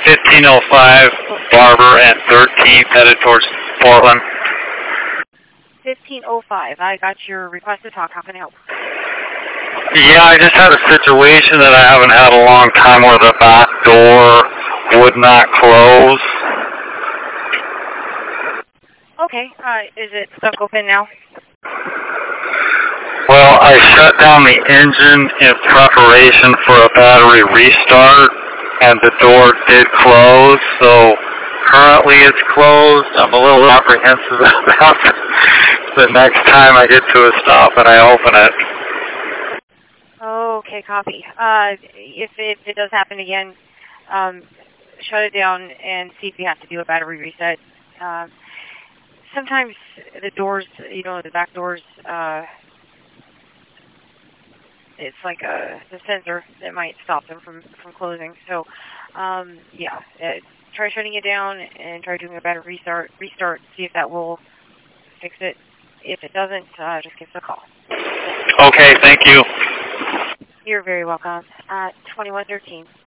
1505 Barber and 13th headed towards Portland. 1505. I got your request to talk. How can I help? Yeah, I just had a situation that I haven't had a long time where the back door would not close. Okay. Is it stuck open now? Well, I shut down the engine in preparation for a battery restart, and the door did close, so currently it's closed. I'm a little apprehensive about the next time I get to a stop and I open it. Okay, copy. If it does happen again, shut it down and see if you have to do a battery reset. Sometimes the doors, the back doors, it's like the sensor that might stop them from closing. So, yeah, try shutting it down and try doing a battery restart, see if that will fix it. If it doesn't, just give us a call. Okay, thank you. You're very welcome. 2113.